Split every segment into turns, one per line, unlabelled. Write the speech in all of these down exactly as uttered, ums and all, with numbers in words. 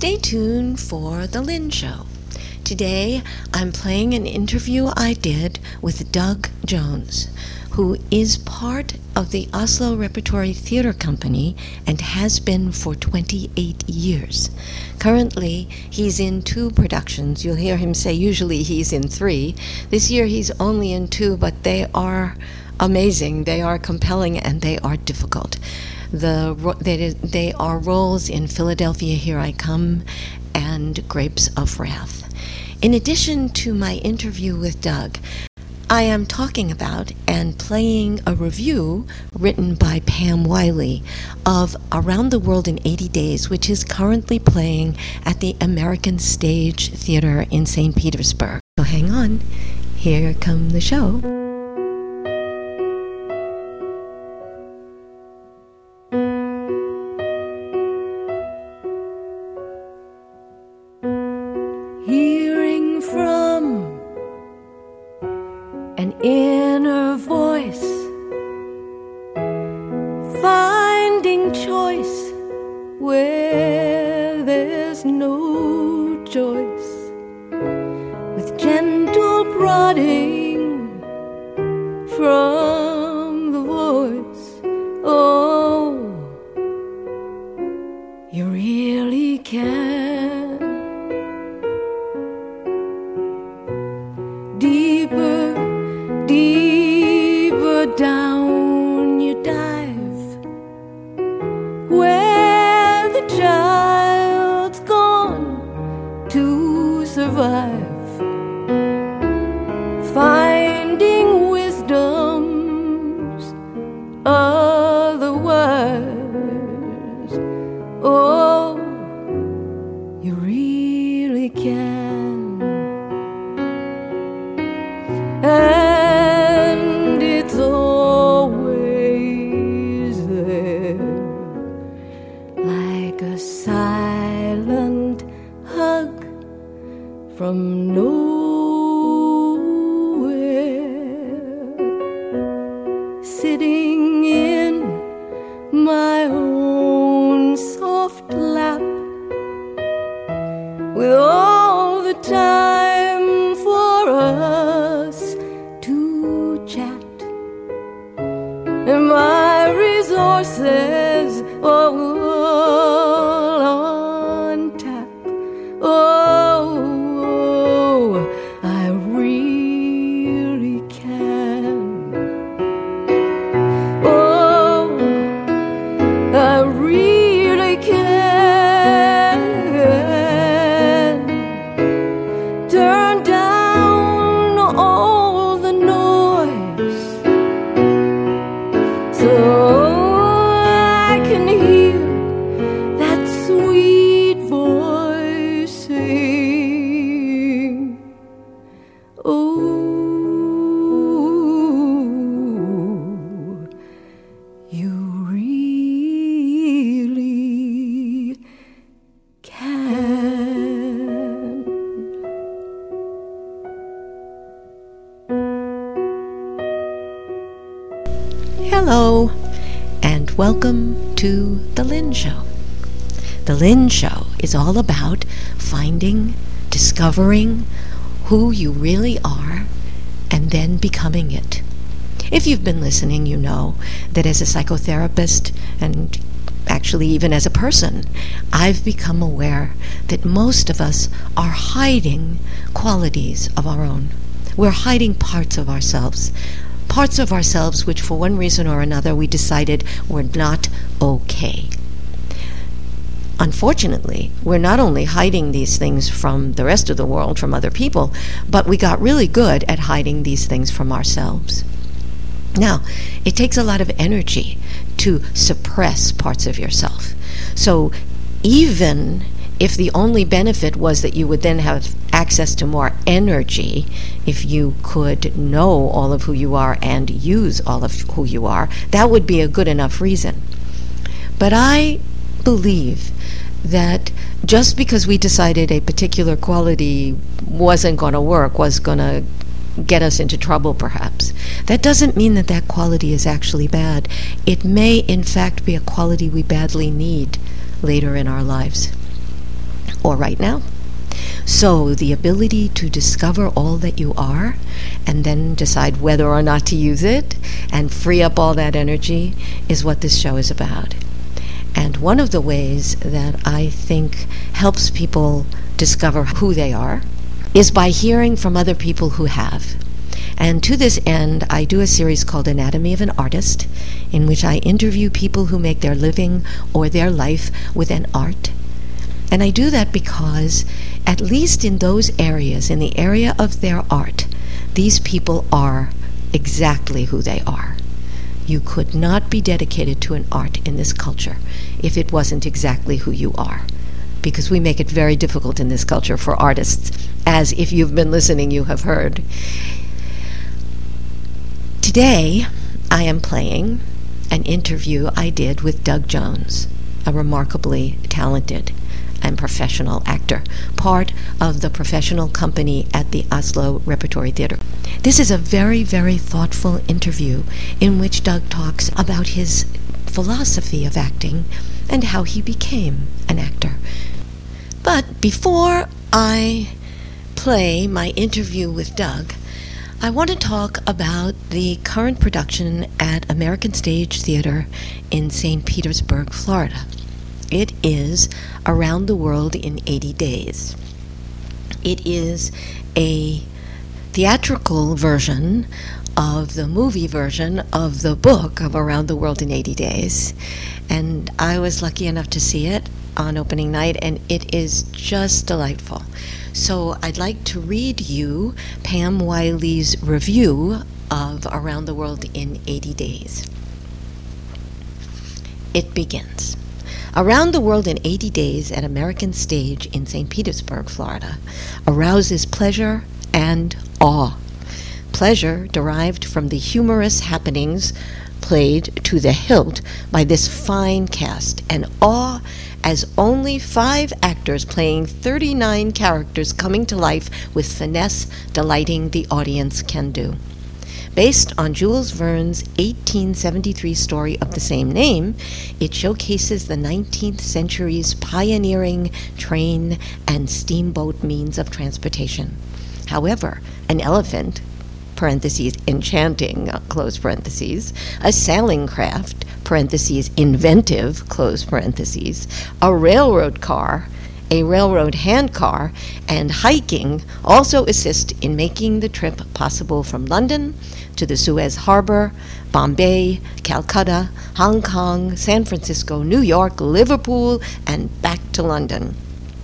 Stay tuned for The Lynn Show. Today, I'm playing an interview I did with Doug Jones, who is part of the Oslo Repertory Theatre Company and has been for twenty-eight years. Currently, he's in two productions. You'll hear him say usually he's in three. This year he's only in two, but they are amazing, they are compelling, and they are difficult. The they, they are roles in Philadelphia, Here I Come, and Grapes of Wrath. In addition to my interview with Doug, I am talking about and playing a review written by Pam Wiley of Around the World in eighty days, which is currently playing at the American Stage Theater in Saint Petersburg. So hang on, here come the show.
Hearing from an inner voice, finding choice where there's no choice, with gentle prodding from the voice. Oh, you really can. Deeper, deeper down you dive, where the child's gone to survive, finding wisdom's otherwise. Oh, you really can. And it's always there, like a silent hug from nowhere, sitting in my own soft lap, with all the time for us to chat, and my resources all on tap. Oh, I really can. Oh, I really can. Turn down all the noise, so I can hear that sweet voice sing. Oh, you really can.
Hello, and welcome to The Lynn Show. The Lynn Show is all about finding, discovering who you really are, and then becoming it. If you've been listening, you know that as a psychotherapist, and actually even as a person, I've become aware that most of us are hiding qualities of our own. We're hiding parts of ourselves. Parts of ourselves which for one reason or another we decided were not okay. Unfortunately, we're not only hiding these things from the rest of the world, from other people, but we got really good at hiding these things from ourselves. Now, it takes a lot of energy to suppress parts of yourself. So even if the only benefit was that you would then have access to more energy, if you could know all of who you are and use all of who you are, that would be a good enough reason. But I believe that just because we decided a particular quality wasn't going to work, was going to get us into trouble perhaps, that doesn't mean that that quality is actually bad. It may in fact be a quality we badly need later in our lives. or right now. So the ability to discover all that you are and then decide whether or not to use it and free up all that energy is what this show is about. And one of the ways that I think helps people discover who they are is by hearing from other people who have. And to this end, I do a series called Anatomy of an Artist, in which I interview people who make their living or their life with an art. And I do that because, at least in those areas, in the area of their art, these people are exactly who they are. You could not be dedicated to an art in this culture if it wasn't exactly who you are, because we make it very difficult in this culture for artists, as if you've been listening, you have heard. Today, I am playing an interview I did with Doug Jones, a remarkably talented and professional actor, part of the professional company at the Oslo Repertory Theater. This is a very, very thoughtful interview in which Doug talks about his philosophy of acting and how he became an actor. But before I play my interview with Doug, I want to talk about the current production at American Stage Theater in Saint Petersburg, Florida. It is Around the World in eighty days. It is a theatrical version of the movie version of the book of Around the World in eighty days. And I was lucky enough to see it on opening night, and it is just delightful. So I'd like to read you Pam Wiley's review of Around the World in eighty days. It begins. Around the World in eighty days at American Stage in Saint Petersburg, Florida, arouses pleasure and awe. Pleasure derived from the humorous happenings played to the hilt by this fine cast, and awe as only five actors playing thirty-nine characters coming to life with finesse delighting the audience can do. Based on Jules Verne's eighteen seventy-three story of the same name, it showcases the nineteenth century's pioneering train and steamboat means of transportation. However, an elephant, parentheses, enchanting, close parentheses, a sailing craft, parentheses, inventive, close parentheses, a railroad car, a railroad handcar, and hiking also assist in making the trip possible from London to the Suez Harbor, Bombay, Calcutta, Hong Kong, San Francisco, New York, Liverpool, and back to London.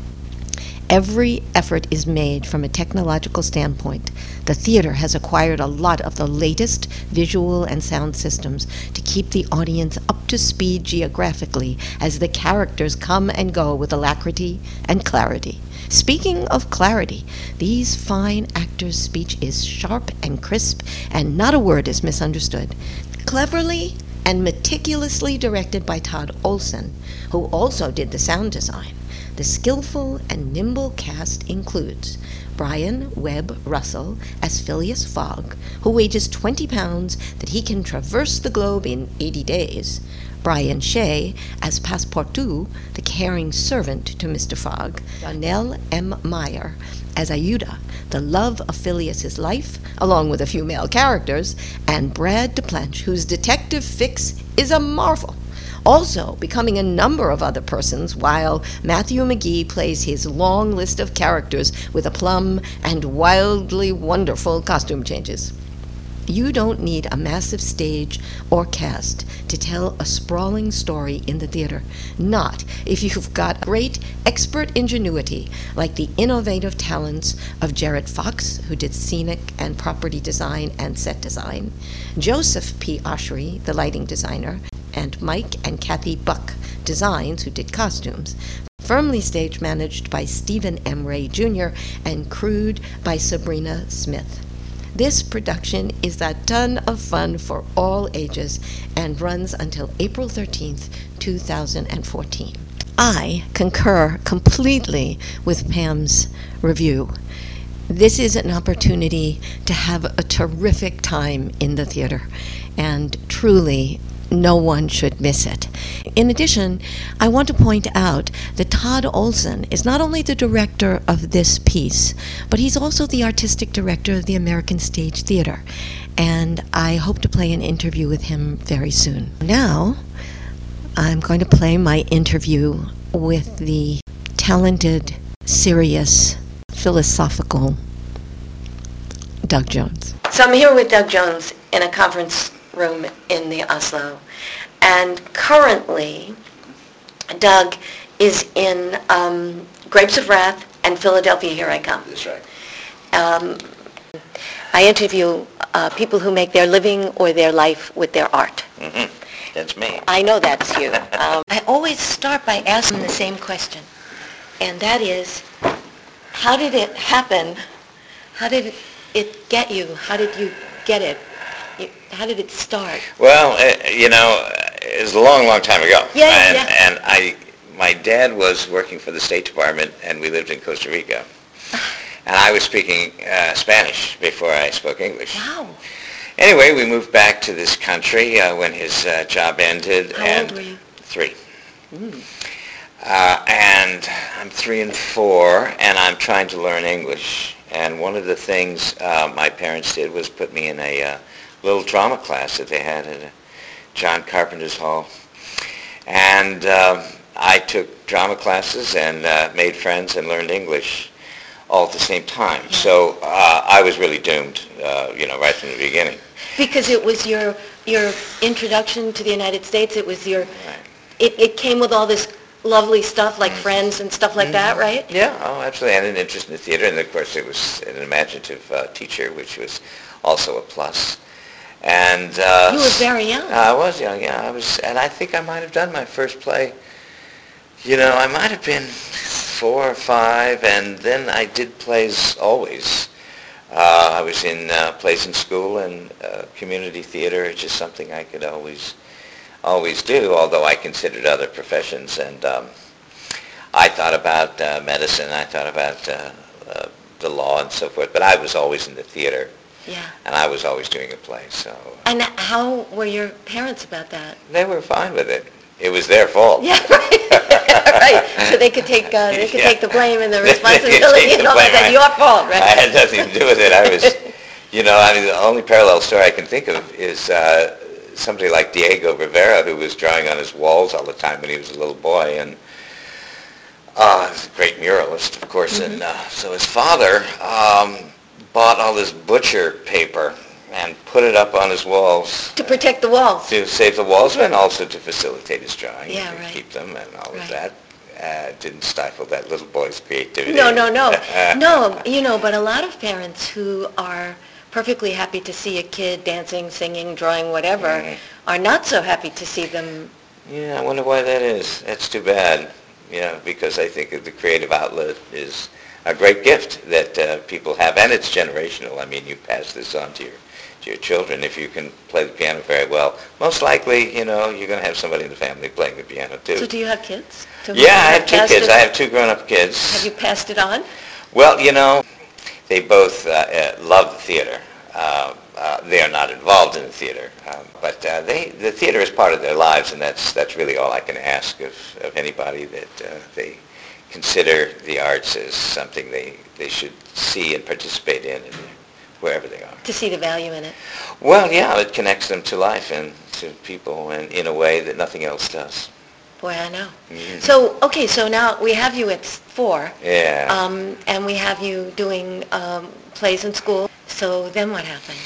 Every effort is made from a technological standpoint. The theater has acquired a lot of the latest visual and sound systems to keep the audience up to speed geographically as the characters come and go with alacrity and clarity. Speaking of clarity, these fine actors' speech is sharp and crisp, and not a word is misunderstood. Cleverly and meticulously directed by Todd Olson, who also did the sound design. The skillful and nimble cast includes Brian Webb Russell as Phileas Fogg, who weighs twenty pounds that he can traverse the globe in eighty days. Brian Shea as Passepartout, the caring servant to Mister Fogg. Donnell M. Meyer as Ayuda, the love of Phileas's life, along with a few male characters. And Brad DePlanch, whose detective fix is a marvel, also becoming a number of other persons, while Matthew McGee plays his long list of characters with aplomb and wildly wonderful costume changes. You don't need a massive stage or cast to tell a sprawling story in the theater, not if you've got great expert ingenuity like the innovative talents of Jarrett Fox, who did scenic and property design and set design, Joseph P. Oshry, the lighting designer, and Mike and Kathy Buck Designs, who did costumes. Firmly stage managed by Stephen M. Ray Junior and crewed by Sabrina Smith. This production is a ton of fun for all ages and runs until April thirteenth, two thousand fourteen. I concur completely with Pam's review. This is an opportunity to have a terrific time in the theater, and truly no one should miss it. In addition, I want to point out that Todd Olson is not only the director of this piece, but he's also the artistic director of the American Stage Theater, and I hope to play an interview with him very soon. Now, I'm going to play my interview with the talented, serious, philosophical Doug Jones. So I'm here with Doug Jones in a conference room in the Oslo, and currently Doug is in um, Grapes of Wrath and Philadelphia, Here I Come.
That's right.
Um, I interview uh, people who make their living or their life with their art.
Mm-hmm. That's me.
I know that's you. um, I always start by asking the same question, and that is, how did it happen? How did it get you? How did you get it? You, how did it start?
Well, uh, you know, it was a long, long time ago.
Yeah,
and,
yeah.
And I, my dad was working for the State Department, and we lived in Costa Rica. And I was speaking uh, Spanish before I spoke English.
Wow.
Anyway, we moved back to this country uh, when his uh, job ended.
How
and
old were you?
Three.
Mm.
Uh, and I'm three and four, and I'm trying to learn English. And one of the things uh, my parents did was put me in a uh, little drama class that they had at uh, John Carpenter's Hall. And uh, I took drama classes and uh, made friends and learned English all at the same time.
Yeah.
So uh, I was really doomed, uh, you know, right from the beginning.
Because it was your your introduction to the United States. It was your.
Right.
It, it came with all this lovely stuff like Friends and stuff like
Mm-hmm.
that, right?
Yeah, oh, absolutely. And an interest in the theater, and of course it was an imaginative uh, teacher, which was also a plus. And uh,
You were very young.
I was young, yeah. I was, and I think I might have done my first play. You know, I might have been four or five, and then I did plays always. Uh, I was in uh, plays in school and uh, community theater. It's just something I could always, always do. Although I considered other professions, and um, I thought about uh, medicine. I thought about uh, uh, the law and so forth. But I was always in the theater.
Yeah.
And I was always doing a play, so...
And how were your parents about that?
They were fine with it. It was their fault.
Yeah, right. Right. So they could take uh, they could
Yeah.
take the blame and the
They could
responsibility
take
and
the
all
blame,
that.
right.
Your fault, right?
I had nothing to do with it. I was, you know, I mean, the only parallel story I can think of is uh, somebody like Diego Rivera, who was drawing on his walls all the time when he was a little boy, and uh, he's a great muralist, of course.
Mm-hmm.
And uh, so his father um, bought all this butcher paper and put it up on his walls
To protect the walls.
to save the walls and also to facilitate his drawing.
Yeah,
and
right.
keep them and all
Right.
of that. Uh, didn't stifle that little boy's creativity.
No, no, no. No, you know, but a lot of parents who are perfectly happy to see a kid dancing, singing, drawing, whatever,
Mhm.
are not so happy to see them.
Yeah, I wonder why that is. That's too bad. You know, because I think that the creative outlet is a great gift that uh, people have, and it's generational. I mean, you pass this on to your to your children. If you can play the piano very well, most likely, you know, you're going to have somebody in the family playing the piano too.
So do you have kids? To whom
Yeah, I
you
have two
passed
kids.
it-
I have two grown-up kids.
Have you passed it on?
Well, you know, they both uh, uh, love the theater. Uh, uh, they are not involved in the theater, um, but uh, they the theater is part of their lives, and that's that's really all I can ask of, of anybody, that uh, they consider the arts as something they, they should see and participate in, and wherever they are.
To see the value in it.
Well, yeah, it connects them to life and to people, and in a way that nothing else does.
Boy, I know.
Mhm.
So, okay, so now we have you at four.
Yeah.
Um, and we have you doing um, plays in school. So then what happened?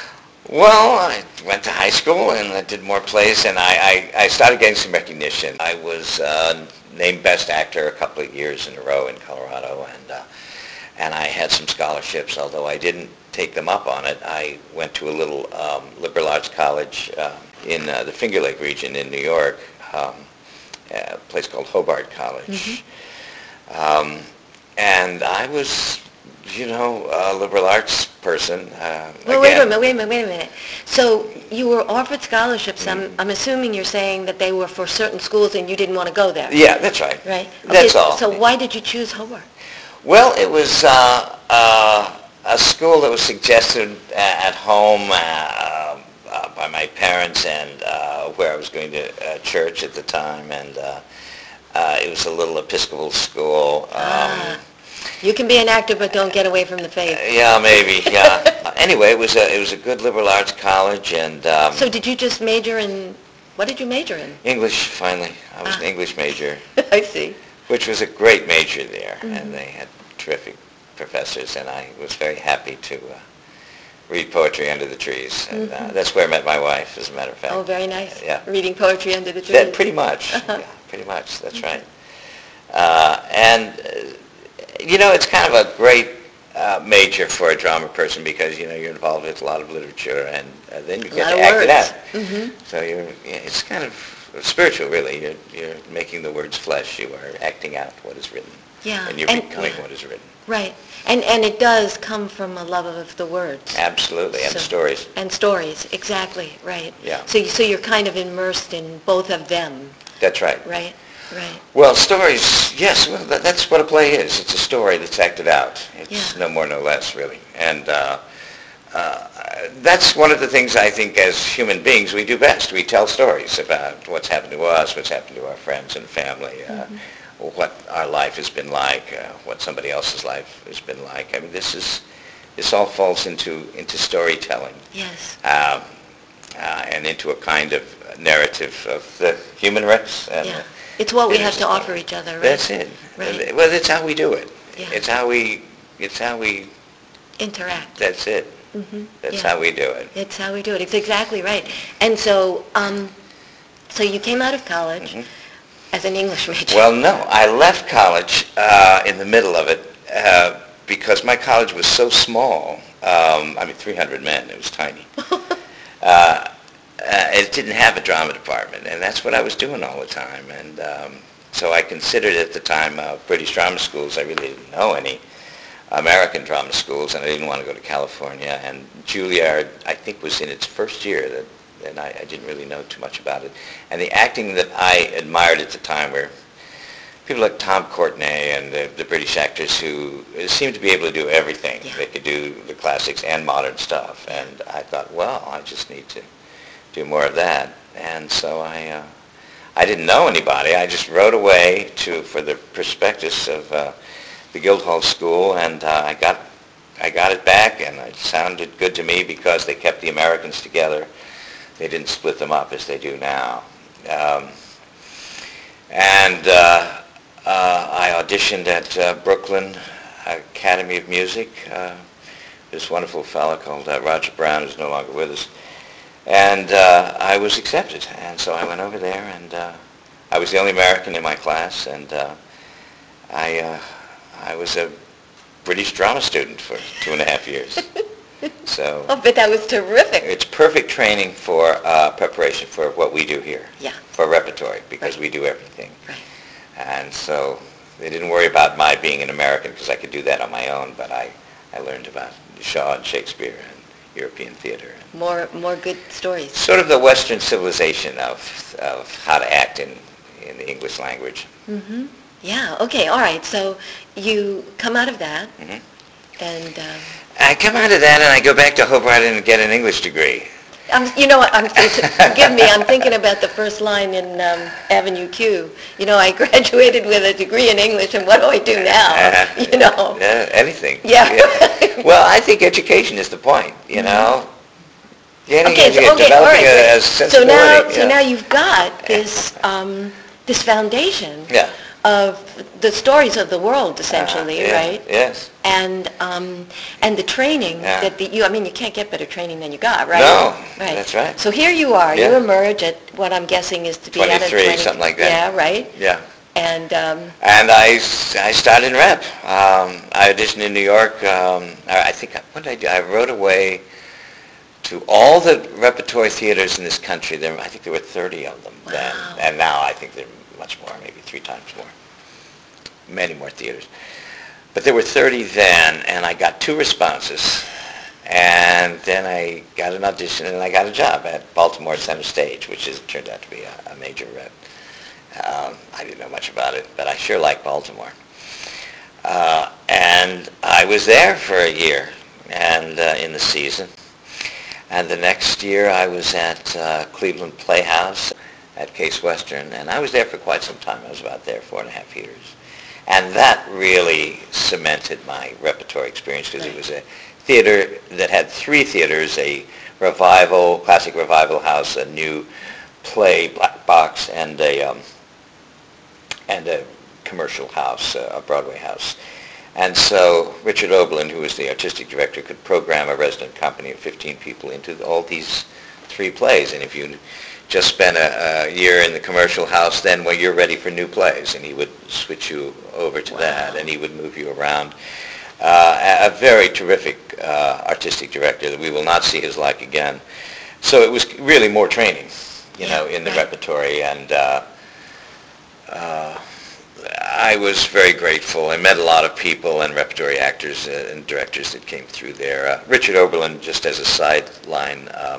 Well, I went to high school and I did more plays, and I, I, I started getting some recognition. I was uh, named Best Actor a couple of years in a row in Colorado, and uh, and I had some scholarships, although I didn't take them up on it. I went to a little um, liberal arts college uh, in uh, the Finger Lake region in New York, um, a place called Hobart College. Mm-hmm. Um, and I was, you know, a liberal arts person. Uh,
Well, wait a
again.
minute, wait a minute, wait a minute. So you were offered scholarships. I'm, I'm assuming you're saying that they were for certain schools and you didn't want to go there.
Yeah, that's right.
Right?
That's
Okay,
all.
So why did you choose Hobart?
Well, it was uh, uh, a school that was suggested at home, uh, uh, by my parents and uh, where I was going to uh, church at the time, and uh, uh, it was a little Episcopal school. Um,
ah, you can be an actor, but don't get away from the faith.
Yeah, maybe. Yeah. Anyway, it was a it was a good liberal arts college, and um,
So did you just major in? What did you major in?
English. Finally, I was
Ah.
an English major,
I see.
which was a great major there,
Mm-hmm.
and they had terrific professors, and I was very happy to uh, read poetry under the trees. And uh, that's where I met my wife, as a matter of fact.
Mm-hmm. Oh, very nice.
Yeah.
Reading poetry under the trees.
Yeah, pretty much. Yeah, pretty much. That's right. Uh, and, uh, you know, it's kind of a great uh, major for a drama person because, you know, you're involved with a lot of literature, and uh, then you
A
get
lot
to
of
act
words.
it out.
Mm-hmm.
So you're, yeah, it's kind of spiritual, really. You're, you're making the words flesh. You are acting out what is written.
Yeah.
And you're
and,
becoming
yeah.
what is written.
Right. And and it does come from a love of the words.
Absolutely. And
So-
stories.
And stories, exactly, right.
Yeah.
So you, so you're kind of immersed in both of them,
That's right.
right? Right.
Well, stories, yes, well, that, that's what a play is. It's a story that's acted out. It's
Yeah.
no more, no less, really. And uh, uh, that's one of the things I think as human beings we do best. We tell stories about what's happened to us, what's happened to our friends and family, uh,
Mm-hmm.
what our life has been like, uh, what somebody else's life has been like. I mean, this is, this all falls into, into storytelling.
Yes.
Um, uh, and into a kind of narrative of the human race. And
Yeah. It's what we
it
have
is
to
a
offer
story.
each other, right?
That's it.
Right.
Well, that's how we do it.
Yeah.
It's how we. It's how we.
Interact.
That's it.
Mm-hmm.
That's
yeah.
how we do it.
It's how we do it. It's exactly right. And so, um, so you came out of college as an English major.
Mm-hmm. Well, no, I left college uh, in the middle of it uh, because my college was so small. Um, I mean, three hundred men. It was tiny. uh, uh, it didn't have a drama department, and that's what I was doing all the time. And um, so I considered at the time uh, British drama schools. I really didn't know any American drama schools, and I didn't want to go to California. And Juilliard, I think, was in its first year, that, and I, I didn't really know too much about it. And the acting that I admired at the time were people like Tom Courtenay and the, the British actors who seemed to be able to do everything.
Yeah.
They could do the classics and modern stuff. And I thought, well, I just need to do more of that. And so I, uh, I didn't know anybody. I just wrote away to for the prospectus of uh, the Guildhall School, and uh, I got, I got it back, and it sounded good to me because they kept the Americans together. They didn't split them up as they do now. Um, and uh, uh, I auditioned at uh, Brooklyn Academy of Music. Uh, this wonderful fellow called uh, Roger Brown, who's no longer with us. And uh, I was accepted, and so I went over there, and uh, I was the only American in my class, and uh, I, uh, I was a British drama student for two and a half years. So
Oh, but that was terrific.
it's perfect training for uh, preparation for what we do here,
Yeah.
for repertory, because
Right.
we do everything.
Right.
And so they didn't worry about my being an American because I could do that on my own, but I, I learned about Shaw and Shakespeare and European theater.
More more good stories.
Sort of the Western civilization of, of how to act in, in the English language.
Mm-hmm. Yeah. Okay. All right. So you come out of that,
Mhm.
and um,
I come out of that and I go back to Hobart and get an English degree.
I'm, you know what? I'm forgive me. I'm thinking about the first line in um, Avenue Q. You know, I graduated with a degree in English, and what do I do now?
Uh,
You know.
Yeah, anything.
Yeah.
Well, I think education is the point, you know? Getting
Okay. So,
educated,
okay. All
developing
right.
a, a
So
sensibility.
now, so
yeah.
now you've got this um, this foundation
Yeah.
of the stories of the world, essentially,
Uh, yeah,
right?
Yes.
And um, and the training
Yeah.
that the, you, I mean, you can't get better training than you got, right?
No,
right.
that's right.
So here you are. You
Yeah.
emerge at what I'm guessing is to be at a
twenty-three,
twenty
something like that.
Yeah, right.
Yeah.
And um,
And I, s- I started in rep. Um, I auditioned in New York. Um, I I think, I- what did I do? I wrote away to all the repertory theaters in this country. There, I think there were thirty of them then.
Wow.
And now I think there are much more, maybe three times more. Many more theaters. But there were thirty then, and I got two responses. And then I got an audition, and I got a job at Baltimore Center Stage, which is, turned out to be a, a major rep. Um, I didn't know much about it, but I sure liked Baltimore. Uh, and I was there for a year and uh, in the season. And the next year I was at uh, Cleveland Playhouse at Case Western, and I was there for quite some time. I was about there four and a half years. And that really cemented my repertory experience because it was a theater that had three theaters, a revival, classic revival house, a new play, Black Box, and a, um, and a commercial house, uh, a Broadway house. And so Richard Oberlin, who was the artistic director, could program a resident company of fifteen people into all these three plays. And if you just spent a, a year in the commercial house, then well, you're ready for new plays, and he would switch you over to wow. that, and he would move you around. Uh, a very terrific uh, artistic director that we will not see his like again. So it was really more training, you yeah, know, in the right. repertory, and uh, uh, I was very grateful. I met a lot of people and repertory actors uh, and directors that came through there. Uh, Richard Oberlin, just as a sideline, um,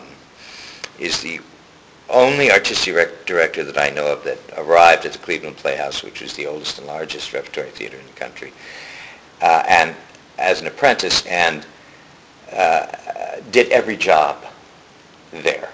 is the only artistic rec- director that I know of that arrived at the Cleveland Playhouse, which was the oldest and largest repertory theater in the country, uh, and as an apprentice, and uh, did every job there.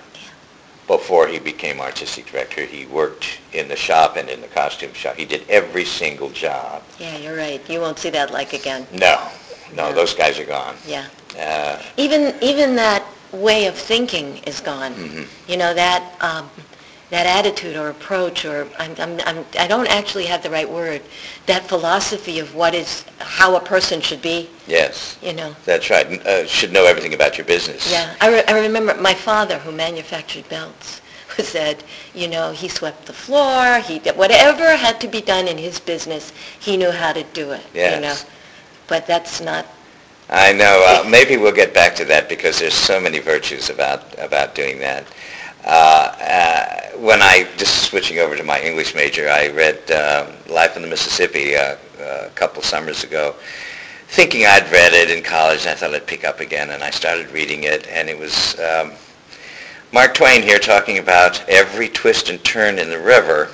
Before he became artistic director, he worked in the shop and in the costume shop. He did every single job.
Yeah, you're right. You won't see that like again.
No, no, no. Those guys are gone.
Yeah.
Uh,
even even that way of thinking is gone. Mm-hmm. You know, that um, that attitude or approach, or I'm, I'm, I'm, I don't actually have the right word. That philosophy of what is how a person should be.
Yes.
You know.
That's right. Uh, should know everything about your business.
Yeah. I, re- I remember my father, who manufactured belts, who said, you know, he swept the floor. He did whatever had to be done in his business. He knew how to do it.
Yes.
You know. But that's not.
I know. Uh, maybe we'll get back to that because there's so many virtues about about doing that. Uh, uh, when I, just switching over to my English major, I read uh, Life on the Mississippi uh, uh, a couple summers ago, thinking I'd read it in college, and I thought I'd pick up again, and I started reading it, and it was um, Mark Twain here talking about every twist and turn in the river,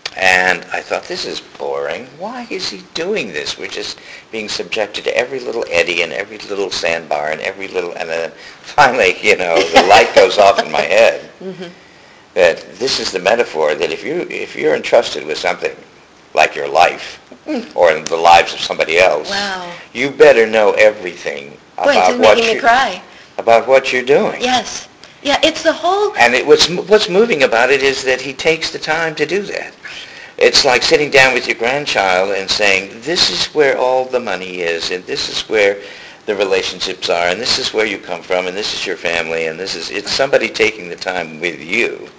and I thought, this is boring. Why is he doing this? We're just being subjected to every little eddy and every little sandbar and every little, and then finally, you know, the light goes off in my head. Mm-hmm. That this is the metaphor that if you if you're entrusted with something like your life mm. or in the lives of somebody else,
wow.
you better know everything
Boy,
about
it's
what
making
you
me cry.
about what you're doing.
Yes. Yeah, it's the whole.
And it, what's what's moving about it is that he takes the time to do that. It's like sitting down with your grandchild and saying, this is where all the money is, and this is where the relationships are, and this is where you come from, and this is your family, and this is, it's somebody taking the time with you,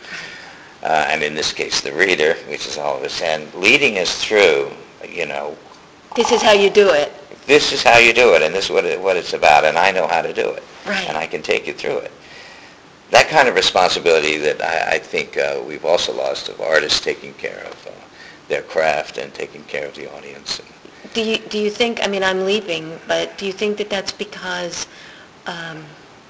uh, and in this case the reader, which is all of us, and leading us through, you know.
This is how you do it.
This is how you do it, and this is what, it, what it's about, and I know how to do it.
Right.
And I can take you through it. That kind of responsibility that I, I think uh, we've also lost of artists taking care of uh, their craft and taking care of the audience.
Do you do you think? I mean, I'm leaping, but do you think that that's because um,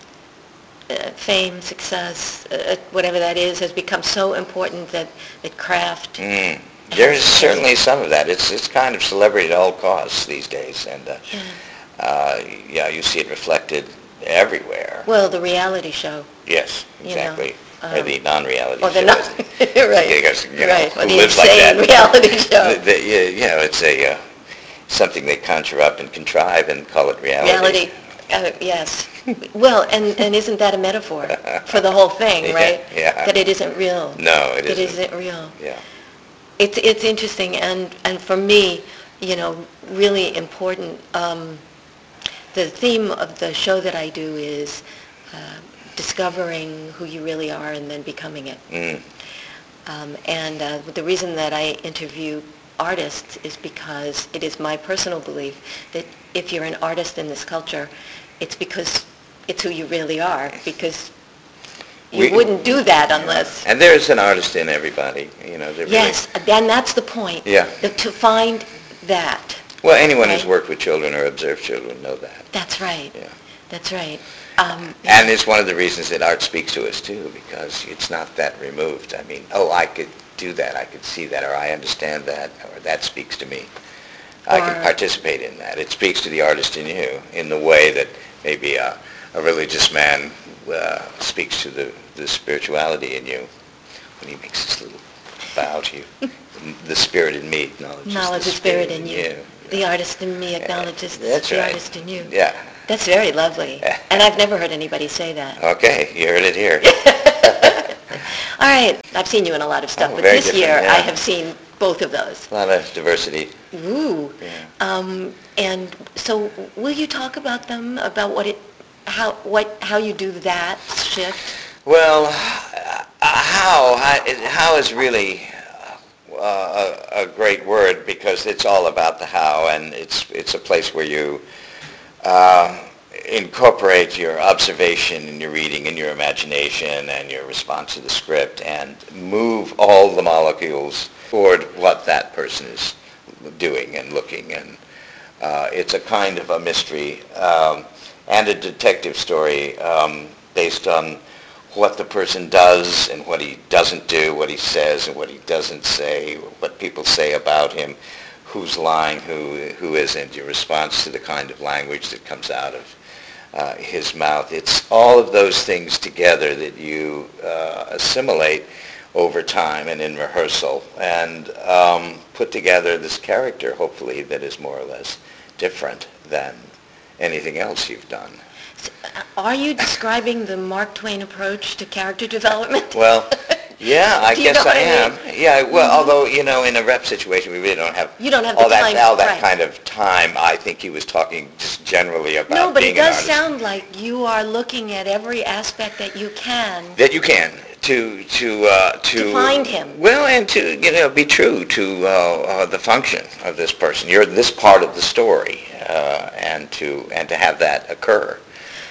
uh, fame, success, uh, whatever that is, has become so important that that craft?
Mm. There's certainly some of that. It's it's kind of celebrity at all costs these days, and uh, yeah. Uh, yeah, you see it reflected everywhere.
Well, the reality show.
Yes, exactly.
You know. Um,
or the non-reality
or the
show.
Non- right.
Because, you know,
right.
who
Or the
lives like
insane
that?
reality show.
The, the, yeah, you know, it's a uh, something they conjure up and contrive and call it reality.
Reality, uh, yes. Well, and, and isn't that a metaphor for the whole thing, right?
Yeah, yeah.
That it isn't real.
No, it
It
isn't.
isn't real.
Yeah.
It's it's interesting, and, and for me, you know, really important. Um, the theme of the show that I do is uh, discovering who you really are and then becoming it. Mm. Um, and uh, the reason that I interview artists is because it is my personal belief that if you're an artist in this culture, it's because it's who you really are, because you we, wouldn't do that unless...
And there's an artist in everybody, you know.
Yes, really, and that's the point.
Yeah.
The, to find that.
Well, anyone
right?
who's worked with children or observed children know that.
That's right.
Yeah.
That's right. Um,
and it's one of the reasons that art speaks to us, too, because it's not that removed. I mean, oh, I could do that, I could see that, or I understand that, or that speaks to me. I can participate in that. It speaks to the artist in you in the way that maybe a, a religious man uh, speaks to the, the spirituality in you when he makes this little bow to you. The spirit in me acknowledges
Knowledge
the
the spirit in you.
you.
The artist in me acknowledges
That's
the
right.
artist in you.
Yeah.
That's very lovely. And I've never heard anybody say that.
Okay, you heard it here.
All right, I've seen you in a lot of stuff,
Oh,
but
very
this
different,
year
yeah.
I have seen both of those.
A lot of diversity.
Ooh.
Yeah.
Um, and so will you talk about them, about what it, how, what, how you do that shift?
Well, uh, how, how how is really uh, a, a great word, because it's all about the how, and it's it's a place where you uh, incorporate your observation and your reading and your imagination and your response to the script and move all the molecules toward what that person is doing and looking. And uh, it's a kind of a mystery um, and a detective story um, based on what the person does and what he doesn't do, what he says and what he doesn't say, what people say about him, who's lying, who who isn't, your response to the kind of language that comes out of uh, his mouth. It's all of those things together that you uh, assimilate over time and in rehearsal, and um, put together this character, hopefully, that is more or less different than anything else you've done.
Are you describing the Mark Twain approach to character development?
Well, yeah, I
Do you
guess
know
I
what I
am.
mean?
Yeah, well, although, you know, in a rep situation, we really don't have,
You don't have
all
the
that,
time,
all that
right.
kind of time. I think he was talking just generally about
No, but
being
it
an
does
artist.
sound like you are looking at every aspect that you can.
That you can, to, to, uh, to...
To find him.
Well, and to, you know, be true to uh, uh, the function of this person. You're this part of the story, uh, and to, and to have that occur.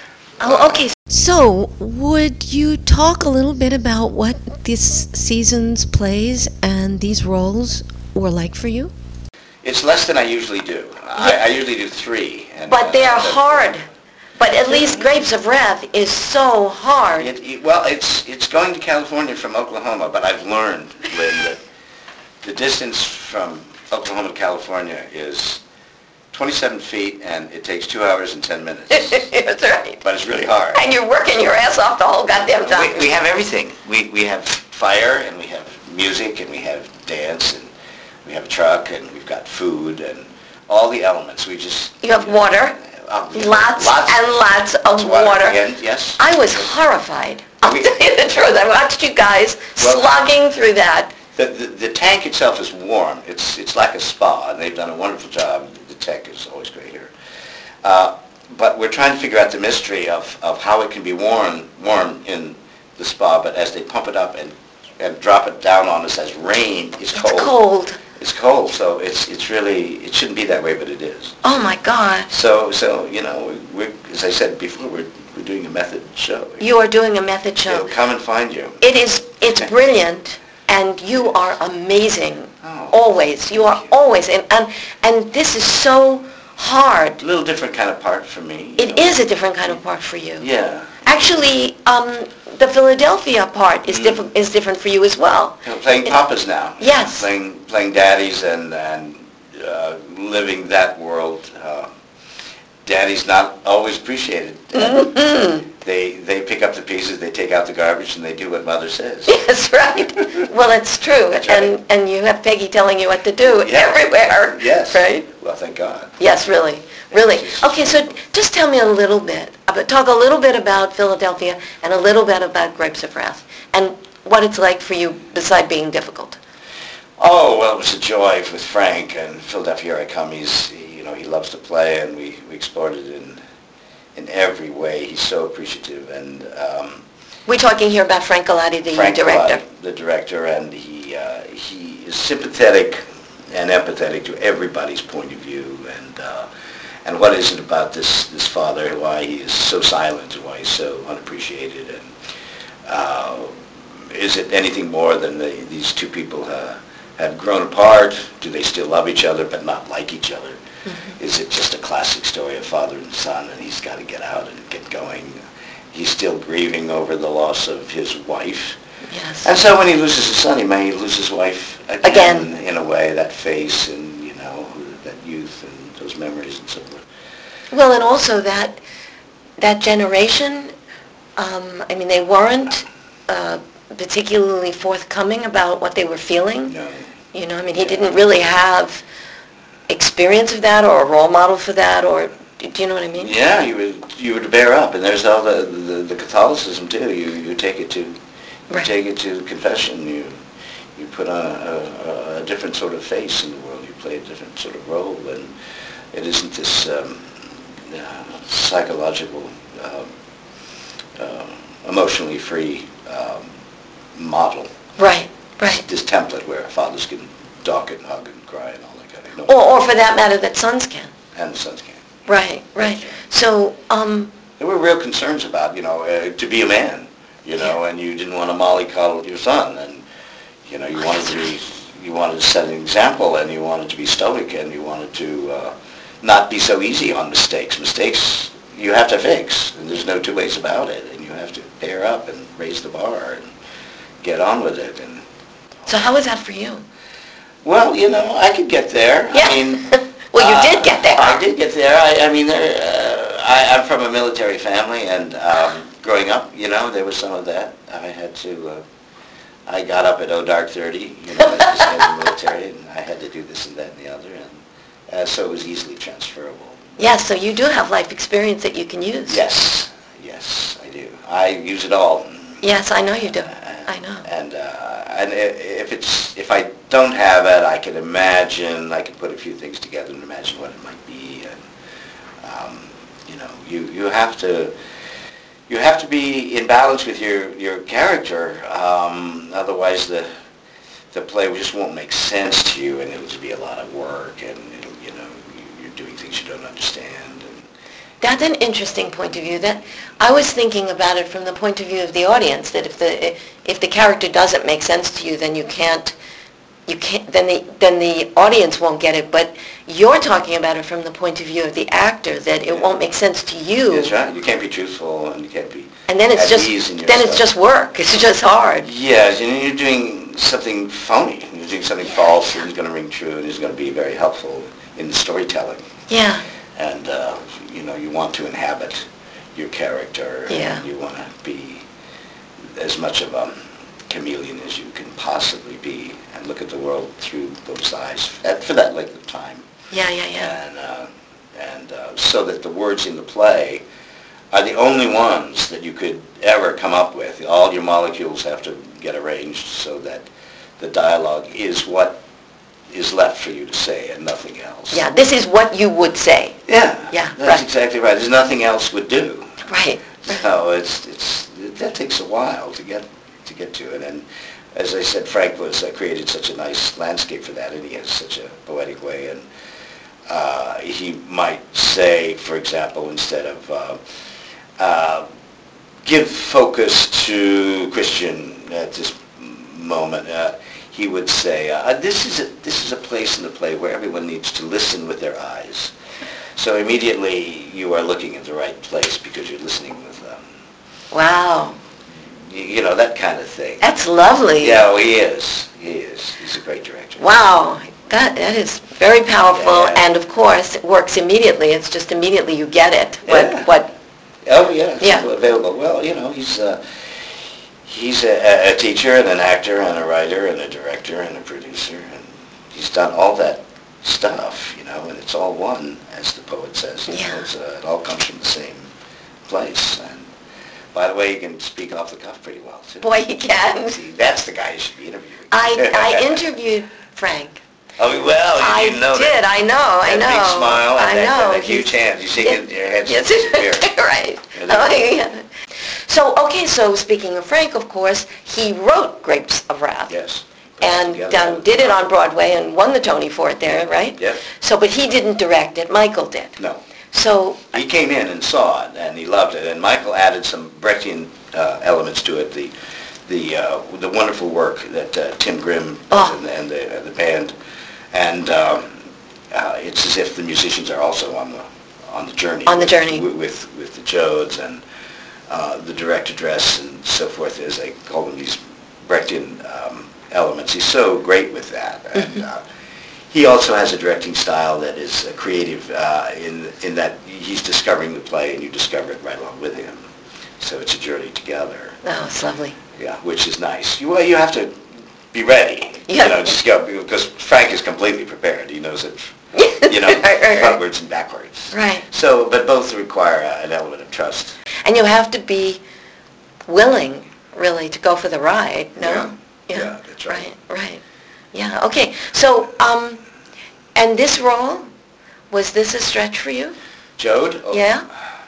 Oh, okay.
So, would you talk a little bit about what this season's plays and these roles were like for you?
It's less than I usually do. I, I usually do three. And,
But they
uh,
are hard. But at least Grapes of Wrath is so hard.
It, it, well, it's it's going to California from Oklahoma, but I've learned, Lynn, that the distance from Oklahoma to California is twenty-seven feet, and it takes two hours and ten minutes.
That's right.
But it's really hard.
And you're working your ass off the whole goddamn time.
We, we have everything. We we have fire, and we have music, and we have dance, and we have a truck, and we've got food, and all the elements. We just...
You have water.
Uh,
Lots, and lots of
water.
water.
And, yes.
I was horrified. I'll
We-
tell you the truth. I watched you guys
Well-
slogging through that.
The, the, the tank itself is warm. It's it's like a spa, and they've done a wonderful job. The tech is always great here. Uh, but we're trying to figure out the mystery of, of how it can be warm warm in the spa, but as they pump it up and, and drop it down on us as rain, it's cold.
It's cold.
It's cold, so it's it's really, it shouldn't be that way, but it is.
Oh my God.
So, so you know, we're, as I said before, we're, we're doing a method show.
You are doing a method show.
It'll come and find you.
It is, it's brilliant, and you are amazing.
Oh,
Always. You are
you.
always. And, and, and this is so hard.
A little different kind of part for me. you
It
know.
is a different kind of part for you.
Yeah.
Actually, um, the Philadelphia part is,
Mm.
diff- is different for you as well.
You know, playing
It-
papas now.
Yes.
Playing playing daddies and and uh, living that world. Uh, daddy's not always appreciated.
Mm-hmm.
They they pick up the pieces, they take out the garbage, and they do what mother says.
Yes, right. Well, it's true.
That's
And
right.
and you have Peggy telling you what to do
Yeah.
everywhere.
Yes.
Right?
Well, thank God.
Yes, really. Really.
She's-
Okay, so just tell me a little bit, about, talk a little bit about Philadelphia and a little bit about Grapes of Wrath and what it's like for you beside being difficult.
Oh, well, it was a joy with Frank, and Philadelphia, here I come. He's, he, you know, he loves to play, and we, we explored it in in every way. He's so appreciative, and um,
We're talking here about Frank Galati, the
Frank
director.
Galati, the director, and he uh, he is sympathetic and empathetic to everybody's point of view, and uh, and what is it about this this father, why he is so silent, and why he's so unappreciated, and uh, is it anything more than the, these two people uh, have grown apart? Do they still love each other but not like each other? Mm-hmm. Is it just a classic story of father and son, and he's got to get out and get going? He's still grieving over the loss of his wife.
Yes.
And so when he loses his son, he may lose his wife again, again. in a way, that face and, you know, that youth and those memories and so forth.
Well, and also that that generation, um, I mean, they weren't uh, particularly forthcoming about what they were feeling.
No.
You know, I mean, he didn't really have experience of that or a role model for that, or do you know what I mean?
Yeah, you would you would bear up, and there's all the, the, the Catholicism too. You you take it to you
Right.
take it to confession. You you put on a, a, a different sort of face in the world. You play a different sort of role, and it isn't this um, uh, psychological, uh, uh, emotionally free um, model.
Right, right.
This template where fathers can dock and hug and cry and all that kind of thing.
Or, or for that matter, that sons can.
And the sons can.
Right, right. So, um,
There were real concerns about, you know, uh, to be a man, you know, and you didn't want to mollycoddle your son, and, you know, you
Oh,
wanted
that's
to be,
right.
you wanted to set an example, and you wanted to be stoic, and you wanted to uh, not be so easy on mistakes. Mistakes you have to fix, and there's no two ways about it, and you have to bear up and raise the bar and get on with it. And
so how was that for you?
well, you know, I could get there.
Yeah.
I mean,
Well, you
uh,
did get there.
I did get there. I, I mean, there, uh, I, I'm from a military family, and um, growing up, you know, there was some of that. I had to, uh, I got up at oh dark thirty, you know, as in the military, and I had to do this and that and the other, and uh, so it was easily transferable.
Yeah, so you do have life experience that you can use.
Yes, yes, I do. I use it all.
Yes, I know you do. I know.
And uh, and i- if it's if I don't have it, I can imagine. I can put a few things together and imagine what it might be. And um, you know, you you have to you have to be in balance with your your character. Um, otherwise, the the play just won't make sense to you, and it'll just be a lot of work, and it'll, you know, you- you're doing things you don't understand. And
That's an interesting point of view. That I was thinking about it from the point of view of the audience. That if the if the character doesn't make sense to you, then you can't you can't then the then the audience won't get it. But you're talking about it from the point of view of the actor. That it
Yeah.
won't make sense to you.
That's right. You can't be truthful, and you can't be.
And then it's
at
just
ease in your
then it's
stuff.
just work. It's just hard.
Yes, and you're doing something phony. You're doing something false, and it's going to ring true, and it's going to be very helpful in the storytelling.
Yeah.
And uh, you know, you want to inhabit your character,
Yeah.
and you want to be as much of a chameleon as you can possibly be, and look at the world through those eyes at, for that length of time.
Yeah, yeah, yeah.
And uh, and uh, so that the words in the play are the only ones that you could ever come up with. All your molecules have to get arranged so that the dialogue is what is left for you to say and nothing else.
Yeah, this is what you would say.
Yeah.
Yeah,
That's
right.
exactly right. There's nothing else would do.
Right.
So it's it's that takes a while to get to get to it. And as I said, Frank was uh, created such a nice landscape for that, and he has such a poetic way. And uh, he might say, for example, instead of uh, uh, give focus to Christian at this moment, uh, he would say, uh, this is a this is a place in the play where everyone needs to listen with their eyes. So immediately you are looking at the right place because you're listening with them.
Wow.
You, you know, that kind of thing.
That's lovely.
Yeah, well, he is. He is. He's a great director.
Wow. That that is very powerful,
Yeah.
and of course it works immediately. It's just immediately you get it. What
Yeah.
what?
Oh, yeah. It's
Yeah.
available. Well, you know, he's uh, he's a, a teacher and an actor and a writer and a director and a producer, and he's done all that stuff, you know, and it's all one, as the poet says. You
Yeah.
know, it's, uh, it all comes from the same place. And by the way, he can speak off the cuff pretty well, too.
Boy, he can.
See, that's the guy you should be interviewing.
I I interviewed Frank.
Oh, well, you
I
didn't know
did.
that.
I know. I
That
know.
big smile and
I
that,
know.
that huge
He's-
hand. You see,
Yeah.
your head's
Yes,
here.
right.
And then-
Oh, yeah. So, okay, so speaking of Frank, of course, he wrote Grapes of Wrath.
Yes.
And
Yeah,
um, did it on Broadway and won the Tony for it there, right?
Yeah.
So, but he didn't direct it. Michael did.
No.
So,
He came in and saw it, and he loved it. And Michael added some Brechtian uh, elements to it. The the uh, the wonderful work that uh, Tim Grimm
Oh.
and, and the and the band, and um, uh, it's as if the musicians are also on the on the journey.
On the journey.
with with, with the Jodes and uh, the direct address and so forth, as they call them, these Brechtian um, elements. He's so great with that, and uh, he also has a directing style that is uh, creative uh, in in that he's discovering the play and you discover it right along with him. So it's a journey together.
Oh, it's lovely.
Yeah, which is nice. You well, you have to be ready.
Yeah.
You know, just go because Frank is completely prepared. He knows it. You know,
Right, right, right.
frontwards and backwards.
Right.
So, but both require uh, an element of trust.
And you have to be willing, really, to go for the ride, no?
Yeah. Yeah, that's right.
Right, right. Yeah, okay. So, um, and this role, was this a stretch for you?
Jode? Oh,
Yeah?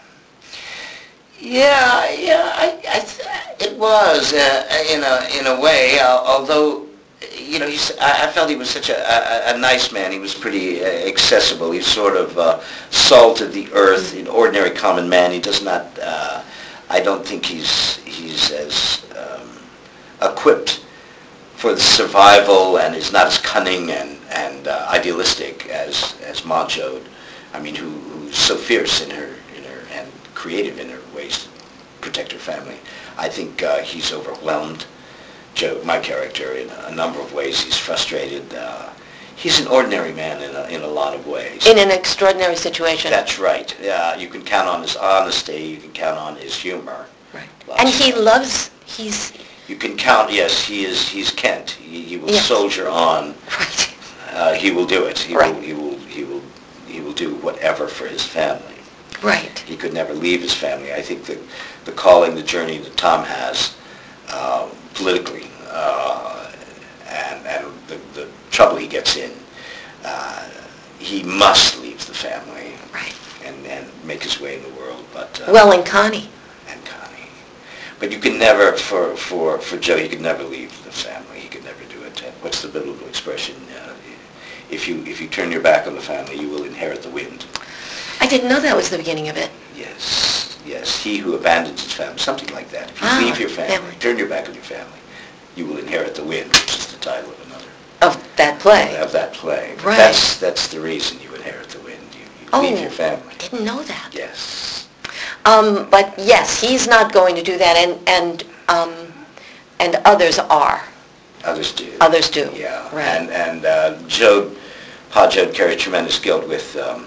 Yeah, yeah, I, I th- it was uh, in a in a way. Uh, although, you know, he's, I, I felt he was such a, a, a nice man. He was pretty uh, accessible. He's sort of uh, salt of the earth, an ordinary common man. He does not. Uh, I don't think he's he's as um, equipped for the survival, and is not as cunning and and uh, idealistic as as Ma Jode. I mean, who who's so fierce in her in her and creative in her ways to protect her family. I think uh, he's overwhelmed Joe, my character, in a, a number of ways. He's frustrated. Uh, he's an ordinary man in a, in a lot of ways.
In an extraordinary situation.
That's right. Uh, you can count on his honesty. You can count on his humor.
Right.
Lots
And
of
he
fun.
loves, he's,
You can count. Yes, he is. He's Kent. He, he will
Yes.
soldier on.
right.
Uh, he will do it. He
Right.
will. He will. He will. He will do whatever for his family.
Right.
He could never leave his family. I think that the calling, the journey that Tom has uh, politically, uh, and, and the, the trouble he gets in, uh, he must leave the family
Right.
and, and make his way in the world. But uh,
Well, and Connie.
and Connie. But you can never, for, for, for Joe, he could never leave the family. He could never do it. And what's the biblical expression? Uh, if you if you turn your back on the family, you will inherit the wind.
I didn't know that was the beginning of it.
Yes, yes. He who abandons his family, something like that. If you
Ah,
leave your family,
family.
turn your back on your family, you will inherit the wind, which is the title of another
Of that play.
of that play. But
Right.
That's that's the reason you inherit the wind. You, you
Oh,
leave your family.
I didn't know that.
Yes.
Um, but yes, he's not going to do that, and and um, and others are.
Others do.
Others do.
Yeah.
Right.
And and uh, Joe, Pa Jode carried tremendous guilt with um,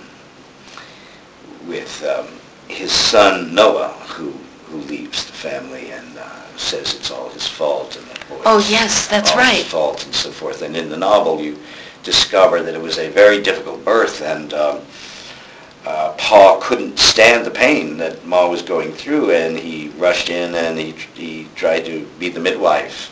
with um, his son Noah, who who leaves the family and uh, says it's all his fault and that boy.
Oh, yes, that's
all
right.
His fault and so forth. And in the novel, you discover that it was a very difficult birth, and um, uh, Pa couldn't stand the pain that Ma was going through, and he rushed in and he he tried to be the midwife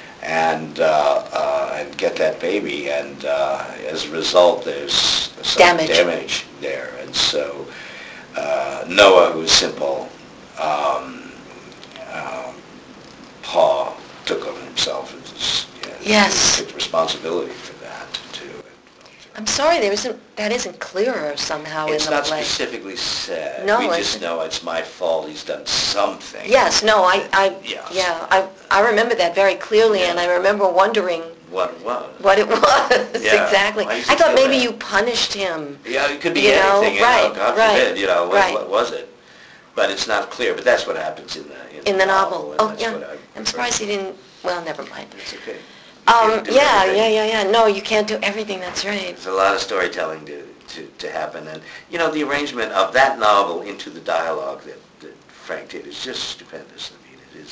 and uh, uh, and get that baby, and uh, as a result, there's some
Damage.
damage there, and so uh, Noah, who's simple, um, um, Pa took on himself as, yeah,
Yes.
took responsibility for that too.
I'm sorry, there isn't. That isn't clearer somehow
It's
in the
not
play.
specifically said.
No,
we
it's-
just know it's my fault. He's done something.
Yes, no, I, I,
Yeah.
yeah, I, I remember that very clearly, and I remember wondering
What it was.
what it was
Yeah.
exactly.
Why
I
is he
thought
still
maybe
there?
you punished him.
Yeah, it could be
You know,
anything. You
right,
know, God
right,
forbid. You know, what,
right.
what was it? But it's not clear. But that's what happens in the in,
In the novel.
and
Oh,
that's
yeah.
what I
I'm
prefer.
surprised he didn't. Well, never mind.
It's okay.
Um,
can't do
yeah,
everything.
yeah, yeah, yeah. No, you can't do everything. That's right.
There's a lot of storytelling to, to, to happen. And, you know, the arrangement of that novel into the dialogue that, that Frank did is just stupendous. I mean, it is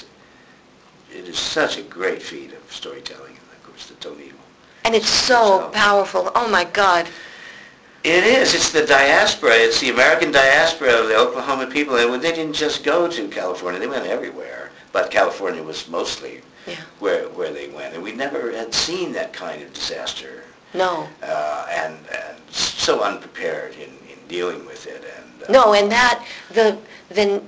it is such a great feat of storytelling. And, of course, the Tony.
And it's so powerful. Oh my God.
It is. It's the diaspora. It's the American diaspora of the Oklahoma people. And they didn't just go to California. They went everywhere. But California was mostly
Yeah.
where where they went. And we never had seen that kind of disaster.
No.
Uh, and, and so unprepared in, in dealing with it. And uh,
No, and that the the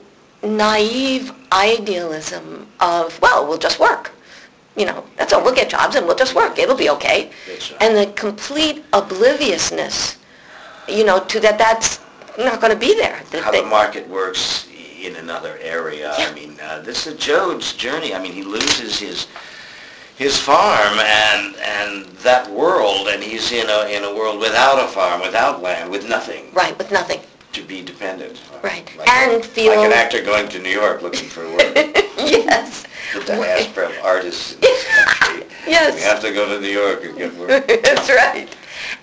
naive idealism of, well, we'll just work. You know, that's all. We'll get jobs and we'll just work. It'll be okay.
That's right.
And the complete obliviousness, you know, to that that's not going to be there. That
how
they-
the market works in another area.
Yeah.
I mean, uh, this is Jode's journey. I mean, he loses his his farm and and that world, and he's in a in a world without a farm, without land, with nothing
Right, with nothing.
to be dependent.
Right.
Like,
And feel-
like an actor going to New York looking for work.
Yes.
The diaspora of artists in this country.
Yes.
We have to go to New York and get work.
That's right.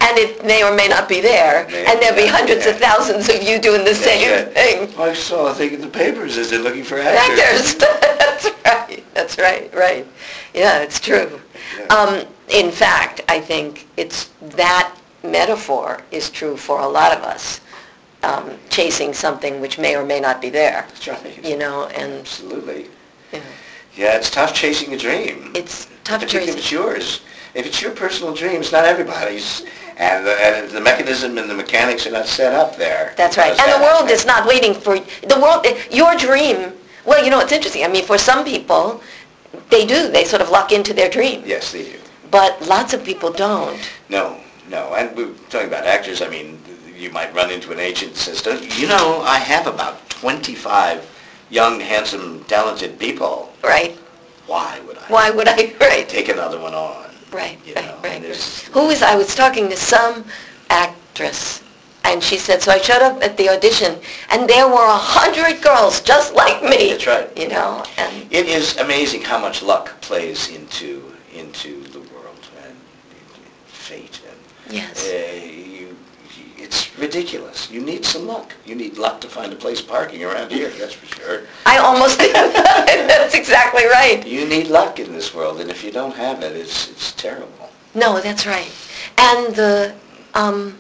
and it may or may not be there,
May-
and there'll be
yeah,
hundreds of
yeah.
thousands of you doing the same
Yeah.
thing.
I saw a thing in the papers is they're looking for actors.
Actors. That's right. That's right. Right. Yeah, it's true.
Yeah.
Um, in fact, I think it's that metaphor is true for a lot of us, um, chasing something which may or may not be there.
That's right.
You know, and
Absolutely.
you know,
Yeah, it's tough chasing a dream.
it's tough
Particularly if
chasing.
it's yours. If it's your personal dream, it's not everybody's. And the, and the mechanism and the mechanics are not set up there.
That's right.
Because
And the
that-
world is not waiting for the world. Your dream. Well, you know, it's interesting. I mean, for some people, they do. They sort of lock into their dream.
Yes, they do.
But lots of people don't.
No, no. And we're talking about actors. I mean, you might run into an agent that says, "Don't you know, I have about twenty-five young, handsome, talented people.
Right.
Why would I
Why would I? Right.
take another one on?"
Right,
You
right,
know,
right.
and there's-
Who was, I was talking to some actress, and she said, so I showed up at the audition, and there were a hundred girls just like me.
That's right.
You know, and
It is amazing how much luck plays into into the world and fate. And,
yes,
uh, you, it's ridiculous. You need some luck. You need luck to find a place parking around here, that's for sure.
I almost did. That's exactly right.
You need luck in this world, and if you don't have it, it's it's terrible.
No, that's right. And the um,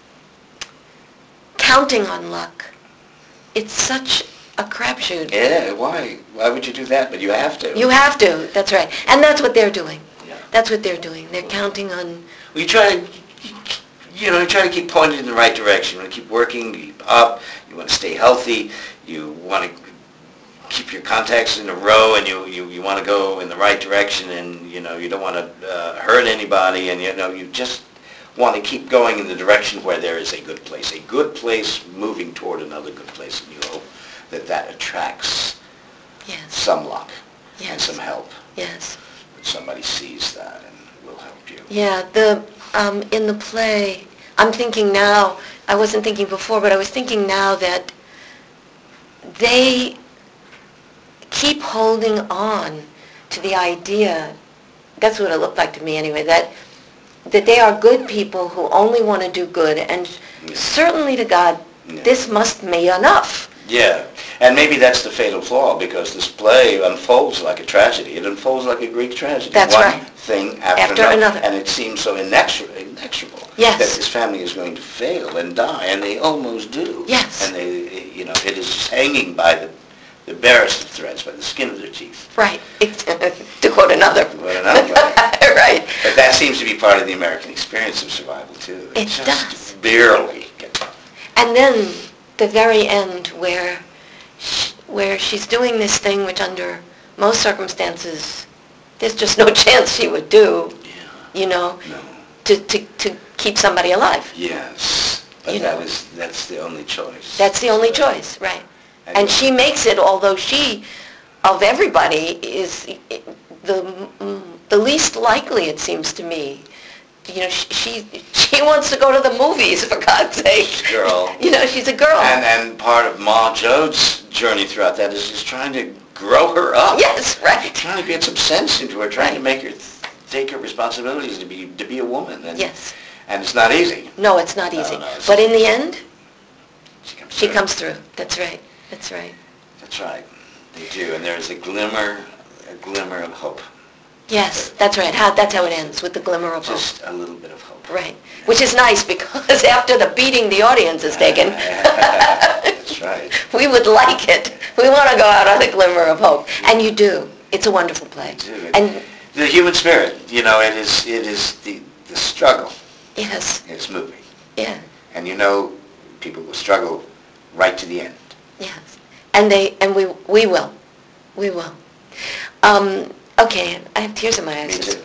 counting on luck, it's such a crapshoot.
Yeah, why? Why would you do that? But you have to.
You have to, that's right. And that's what they're doing.
Yeah.
That's what they're doing. They're counting on,
Well, you try to, you know, you try to keep pointed in the right direction. You want to keep working, keep up. You want to stay healthy. You want to keep your contacts in a row, and you, you, you want to go in the right direction, and, you know, you don't want to uh, hurt anybody, and, you know, you just want to keep going in the direction where there is a good place, a good place moving toward another good place, and you hope that that attracts
yes,
some luck and
yes,
some help,
yes.
that somebody sees that and will help you.
Yeah, the um, in the play, I'm thinking now, I wasn't thinking before, but I was thinking now that they keep holding on to the idea, that's what it looked like to me anyway, that that they are good people who only want to do good, and
Yeah.
certainly to God,
Yeah.
this must be enough.
Yeah, and maybe that's the fatal flaw, because this play unfolds like a tragedy. It unfolds like a Greek tragedy.
That's
One
right.
thing after,
After
another.
another.
And it seems so inexor- inexorable
Yes.
that this family is going to fail and die, and they almost do.
Yes.
And they, you know, it is hanging by the, the barest of threads, by the skin of their teeth.
Right, to quote another.
To quote another.
Right.
But that seems to be part of the American experience of survival, too. They
It
just
does.
barely get by.
And then the very end where sh where she's doing this thing which under most circumstances there's just no chance she would do,
Yeah.
you know,
No.
to, to, to keep somebody alive.
Yes. But
You
that
know.
was, that's the only choice.
That's the only choice, right.
And
And she makes it, although she, of everybody, is the, the least likely, it seems to me. You know, she, she she wants to go to the movies, for God's sake.
Girl.
You know, she's a girl.
And and part of Ma Jode's journey throughout that is just trying to grow her up.
Yes, right.
Trying to get some sense into her, trying to
Right.
make her th- take her responsibilities to be to be a woman. And,
Yes.
And it's not easy.
No, it's not
No,
easy.
no, it's-
But in the end,
She comes
she
through.
comes through. That's right. That's right.
That's right. They do. And there's a glimmer, a glimmer of hope.
Yes, that's right. How, that's how it ends, with the glimmer of hope.
Just a little bit of hope.
Right. Which is nice, because after the beating the audience has taken,
That's right.
we would like it. We want to go out on a glimmer of hope. And you do. It's a wonderful play.
You do.
And
The human spirit, you know, it is it is the, the struggle.
yes,
It's moving.
yeah,
And you know, people will struggle right to the end.
yes. And they, and we, we will. We will. Um, okay, I have tears in my eyes.
Me too.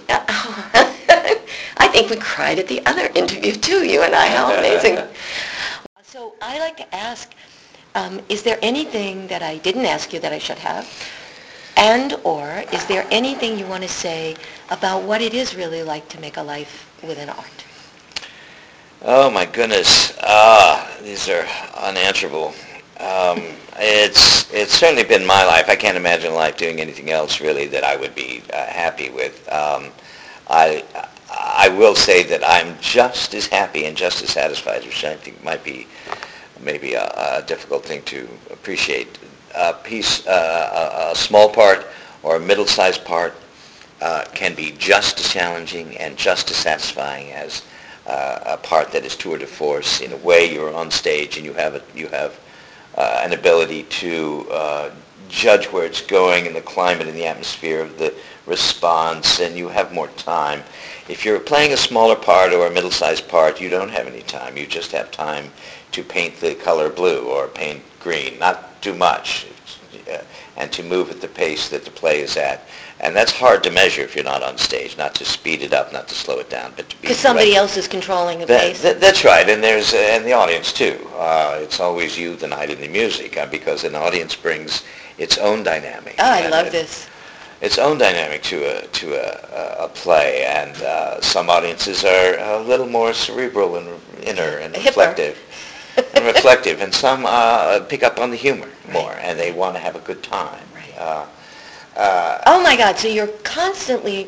I think we cried at the other interview too, you and I. How amazing. So I like to ask, um, is there anything that I didn't ask you that I should have? And or is there anything you want to say about what it is really like to make a life with an art?
Oh my goodness, ah, these are unanswerable. Um, it's it's certainly been my life. I can't imagine life doing anything else really that I would be uh, happy with. Um, I I will say that I'm just as happy and just as satisfied, which I think might be maybe a, a difficult thing to appreciate. A piece, uh, a, a small part or a middle-sized part uh, can be just as challenging and just as satisfying as uh, a part that is tour de force. In a way, you're on stage and you have a, you have uh, an ability to uh, judge where it's going and the climate and the atmosphere of the response, and you have more time. If you're playing a smaller part or a middle-sized part, you don't have any time. You just have time to paint the color blue or paint green, not too much, uh, and to move at the pace that the play is at. And that's hard to measure if you're not on stage, not to speed it up, not to slow it down, but to be...
Because somebody
right.
else is controlling the
That,
pace.
that, that's right, and there's uh, and the audience too. Uh, it's always you, the night, and the music, uh, because an audience brings its own dynamic.
Oh, I
and
love
it,
this.
Its own dynamic to a to a, a play, and uh, some audiences are a little more cerebral and inner and
Hipper.
reflective, and reflective, and some uh, pick up on the humor more, and they want to have a good time.
Right.
Uh, uh,
Oh my God! So you're constantly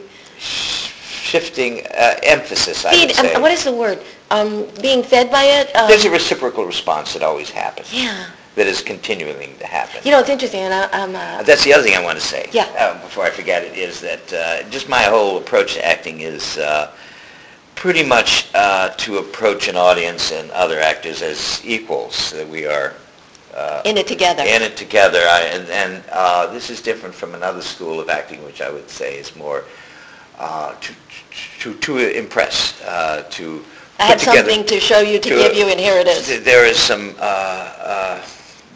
shifting uh, emphasis, I would
feed.
say.
Um, what is the word? Um, being fed by it. Um,
There's a reciprocal response that always happens.
yeah.
That is continuing to happen.
You know, it's interesting, and I, I'm. Uh,
That's the other thing I want to say.
Yeah.
Uh, before I forget it, is that uh, just my whole approach to acting is uh, pretty much uh, to approach an audience and other actors as equals. That we are uh,
in it together.
in it together. I, and and uh, this is different from another school of acting, which I would say is more uh, to, to to impress, uh, to.
I have
put together-
something to show you, to,
to,
give you, and here it is.
There is some uh, uh,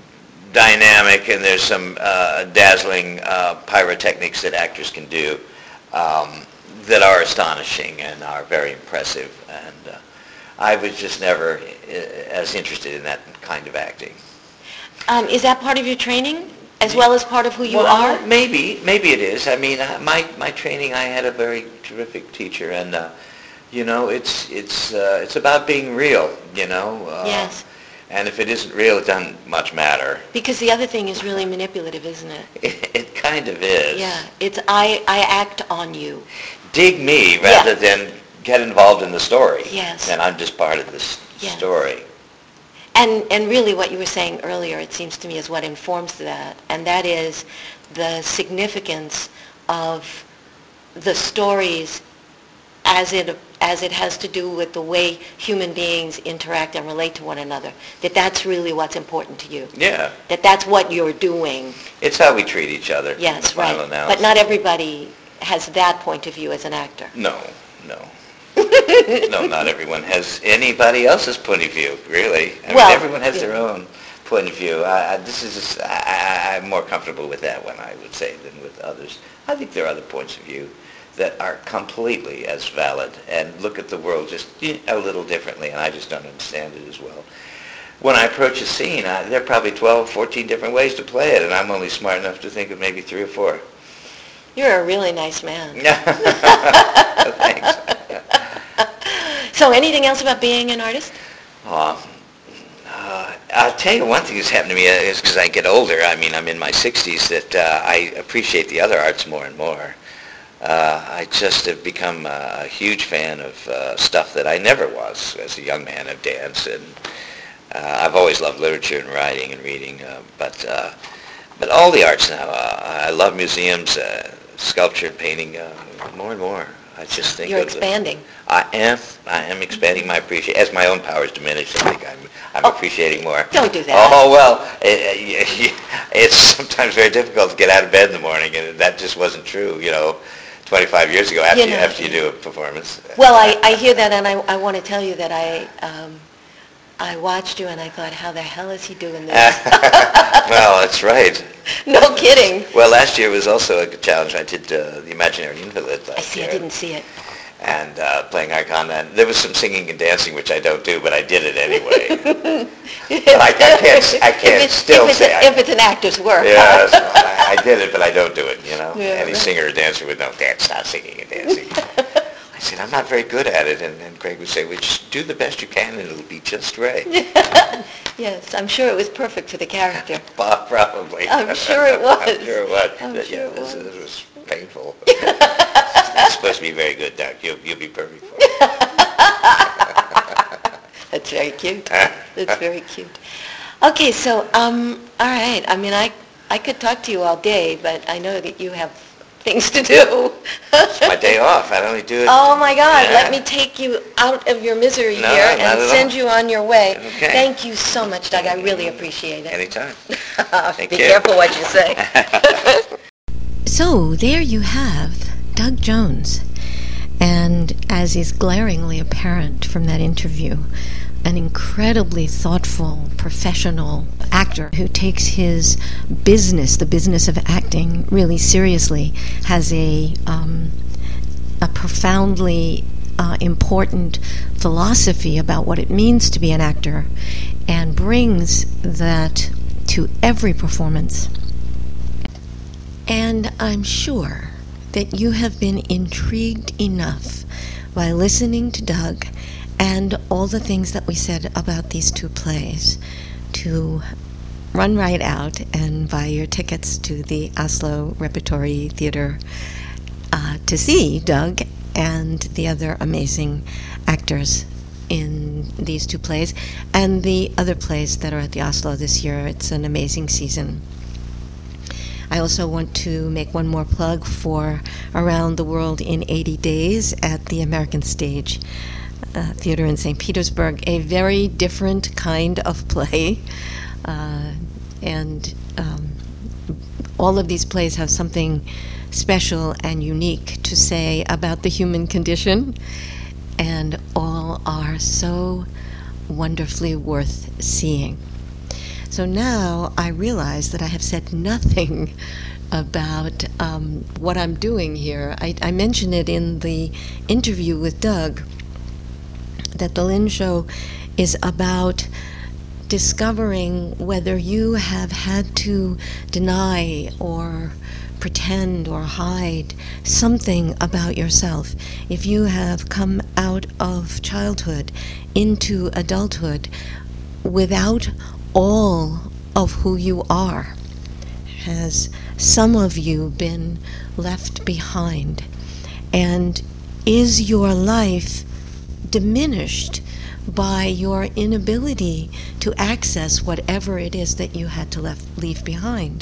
dynamic, and there's some uh, dazzling uh, pyrotechnics that actors can do um, that are astonishing and are very impressive. And uh, I was just never uh, as interested in that kind of acting.
Um, is that part of your training, as well as part of who you
Well,
are?
Maybe, maybe it is. I mean, uh, my my training, I had a very terrific teacher, and uh, you know, it's it's uh, it's about being real. You know. Uh,
Yes.
And if it isn't real, it doesn't much matter.
Because the other thing is really manipulative, isn't it?
It, it kind of is.
Yeah. It's I, I act on you.
Dig me rather
Yeah.
than get involved in the story.
Yes.
And I'm just part of this
Yeah.
story.
And and really what you were saying earlier, it seems to me, is what informs that. And that is the significance of the stories as it as it has to do with the way human beings interact and relate to one another. That that's really what's important to you.
Yeah.
That that's what you're doing.
It's how we treat each other. in
Yes,
the final
right.
analysis.
But not everybody has that point of view as an actor.
No, no. No, not everyone has anybody else's point of view, really. I
Well,
mean, everyone has
yeah.
their own point of view. I, I, this is just, I, I, I'm more comfortable with that one, I would say, than with others. I think there are other points of view that are completely as valid and look at the world just a little differently, and I just don't understand it as well. When I approach a scene, I, there are probably twelve, fourteen different ways to play it, and I'm only smart enough to think of maybe three or four.
You're a really nice man.
Thanks.
So anything else about being an artist?
Uh, uh, I'll tell you one thing that's happened to me is because I get older, I mean, I'm in my sixties, that uh, I appreciate the other arts more and more. Uh, I just have become a, a huge fan of uh, stuff that I never was as a young man, of dance, and uh, I've always loved literature and writing and reading, uh, but uh, but all the arts now. Uh, I love museums, uh, sculpture, painting, uh, more and more. I just think
You're
of the-
expanding.
I am. I am expanding my appreciation. As my own powers diminish, I think I'm, I'm
Oh,
appreciating more.
don't do that.
Oh, well, it, it's sometimes very difficult to get out of bed in the morning, and that just wasn't true, you know, twenty-five years ago after
You
you,
know,
after you do a performance.
Well, I, I hear that, and I, I want to tell you that I um, I watched you, and I thought, how the hell is he doing this?
Well, that's right.
No kidding.
Well, last year was also a good challenge. I did uh, The Imaginary Invalid last
I see,
year.
I didn't see it.
And uh, playing Icon, and there was some singing and dancing, which I don't do, but I did it anyway. But I, I can't, I can't
if it's,
still
if it's,
say.
a,
I,
if it's an actor's work.
yeah, that's fine. I, I did it, but I don't do it, you know.
Yeah,
Any
right.
singer or dancer would know, that's not singing and dancing. I said, I'm not very good at it, and, and Greg would say, well, just do the best you can, and it'll be just right.
Yes, I'm sure it was perfect for the character.
Well, probably.
I'm sure it was.
I'm sure it was.
I'm
But,
sure
yeah,
it
this,
was.
this was painful. It's supposed to be very good, Doug. You'll, you'll be perfect for it.
That's very cute. That's very cute. Okay, so, um, all right. I mean, I, I could talk to you all day, but I know that you have things to do.
It's my day off. I only do it.
Oh, my God.
Yeah.
Let me take you out of your misery
No,
here
not
and
at
send
all.
you on your way.
Okay.
Thank you so much, Doug. I really appreciate it.
Anytime. Thank
Be
you.
careful what you say.
So there you have Doug Jones. And as is glaringly apparent from that interview, an incredibly thoughtful, professional actor who takes his business, the business of acting, really seriously, has a um, a profoundly uh, important philosophy about what it means to be an actor, and brings that to every performance. And I'm sure that you have been intrigued enough by listening to Doug and all the things that we said about these two plays to run right out and buy your tickets to the Oslo Repertory Theater uh, to see Doug and the other amazing actors in these two plays and the other plays that are at the Oslo this year. It's an amazing season. I also want to make one more plug for Around the World in eighty days at the American Stage uh, Theater in Saint Petersburg, a very different kind of play. Uh, and um, all of these plays have something special and unique to say about the human condition, and all are so wonderfully worth seeing. So now I realize that I have said nothing about um, what I'm doing here. I, I mentioned it in the interview with Doug, that the Lynn Show is about discovering whether you have had to deny or pretend or hide something about yourself. If you have come out of childhood into adulthood without all of who you are, has some of you been left behind? And is your life diminished by your inability to access whatever it is that you had to left, leave behind?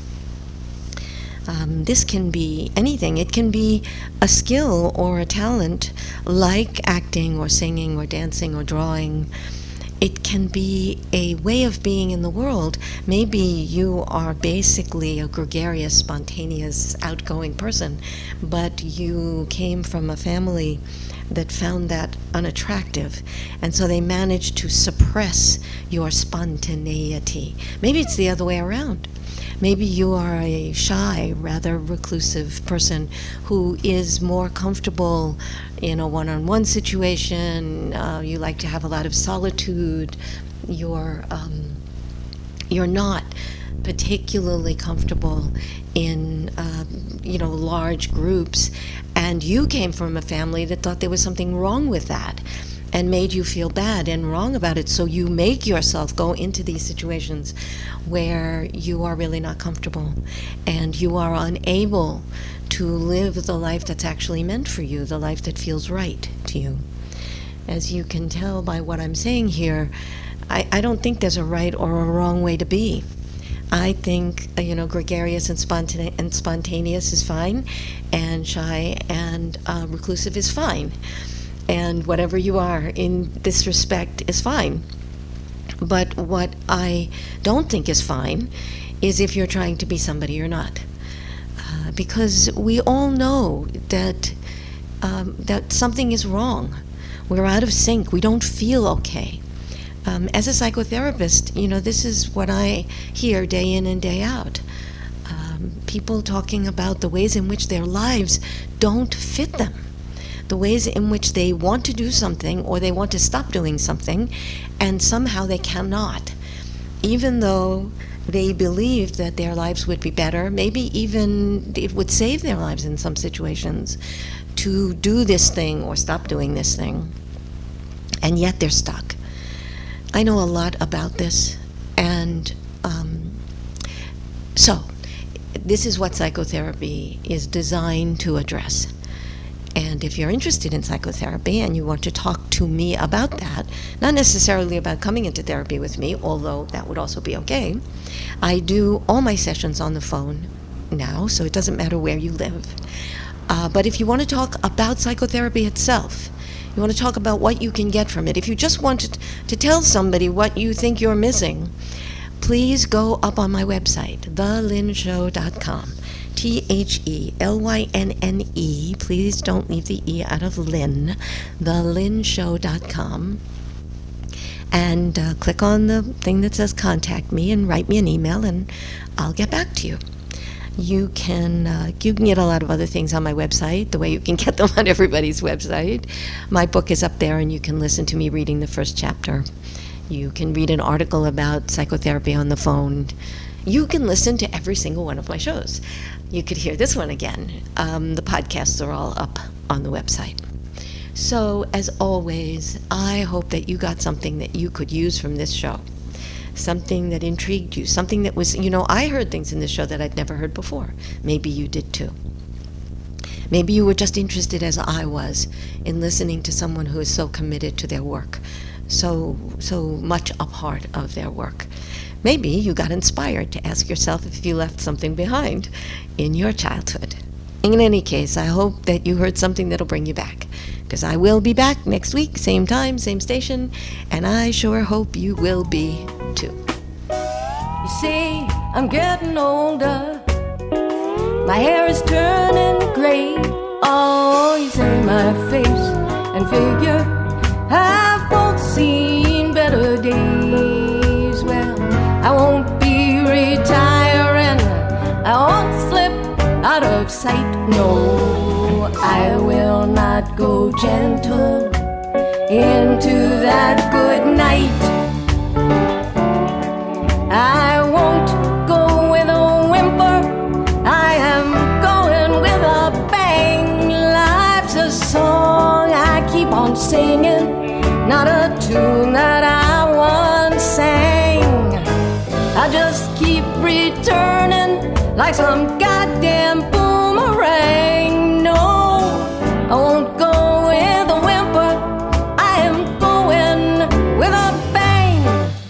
Um, this can be anything. It can be a skill or a talent like acting or singing or dancing or drawing. It can be a way of being in the world. Maybe you are basically a gregarious, spontaneous, outgoing person, but you came from a family that found that unattractive, and so they managed to suppress your spontaneity. Maybe it's the other way around. Maybe you are a shy, rather reclusive person who is more comfortable in a one-on-one situation. Uh, you like to have a lot of solitude. You're um, you're not particularly comfortable in uh, you know large groups, and you came from a family that thought there was something wrong with that and made you feel bad and wrong about it, so you make yourself go into these situations where you are really not comfortable and you are unable to live the life that's actually meant for you, the life that feels right to you. As you can tell by what I'm saying here, I, I don't think there's a right or a wrong way to be. I think, uh, you know, gregarious and, spontane- and spontaneous is fine, and shy and uh, reclusive is fine. And whatever you are in this respect is fine. But what I don't think is fine is if you're trying to be somebody you're not. Uh, because we all know that um, that something is wrong. We're out of sync. We don't feel okay. Um, as a psychotherapist, you know, this is what I hear day in and day out. Um, people talking about the ways in which their lives don't fit them. The ways in which they want to do something or they want to stop doing something, and somehow they cannot, even though they believe that their lives would be better, maybe even it would save their lives in some situations to do this thing or stop doing this thing, and yet they're stuck. I know a lot about this, and um, so this is what psychotherapy is designed to address. And if you're interested in psychotherapy and you want to talk to me about that, not necessarily about coming into therapy with me, although that would also be okay, I do all my sessions on the phone now, so it doesn't matter where you live. Uh, but if you want to talk about psychotherapy itself, you want to talk about what you can get from it, if you just want to, to tell somebody what you think you're missing, please go up on my website, the lynn show dot com. T H E L Y N N E. Please don't leave the E out of Lynn. the lynn show dot com. And uh, click on the thing that says contact me and write me an email and I'll get back to you. You can uh, you can get a lot of other things on my website, the way you can get them on everybody's website. My book is up there and you can listen to me reading the first chapter. You can read an article about psychotherapy on the phone. You can listen to every single one of my shows. You could hear this one again. Um, the podcasts are all up on the website. So, as always, I hope that you got something that you could use from this show. Something that intrigued you. Something that was, you know, I heard things in this show that I'd never heard before. Maybe you did too. Maybe you were just interested, as I was, in listening to someone who is so committed to their work, so, so much a part of their work. Maybe you got inspired to ask yourself if you left something behind in your childhood. In any case, I hope that you heard something that'll bring you back, because I will be back next week, same time, same station, and I sure hope you will be too.
You see, I'm getting older. My hair is turning gray. Oh, you say my face and figure have both seen better days. Well, I won't be retiring. I won't slip out of sight. No, I will not go gentle into that good night. I won't go with a whimper. I am going with a bang. Life's a song I keep on singing, not a tune that I once sang. I just keep returning like some goddamn boomerang. No, I won't go with a whimper. I am going with a bang.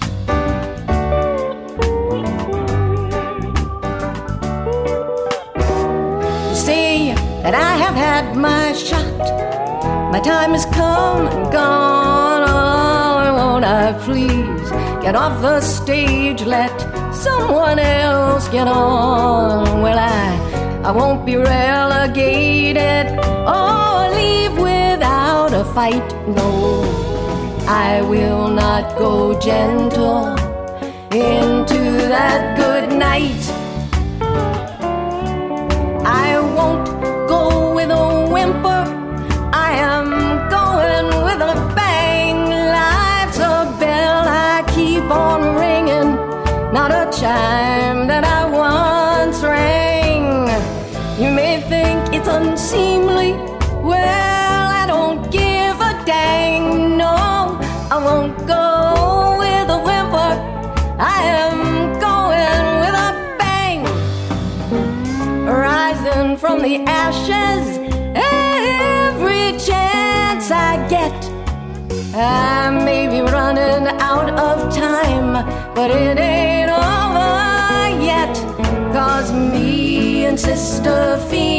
You see that I have had my shot. My time has come and gone. Oh, won't I please get off the stage, let someone else get on? Well, I, I won't be relegated or leave without a fight. No, I will not go gentle into that good night. I won't go with a whimper. I am going with a bang. Life's a bell I keep on ringing, not a chime that I once rang. You may think it's unseemly. Well, I don't give a dang. No, I won't go with a whimper. I am going with a bang. Rising from the ashes every chance I get. I may be running out of time, but it ain't over yet. 'Cause me and Sister Phoebe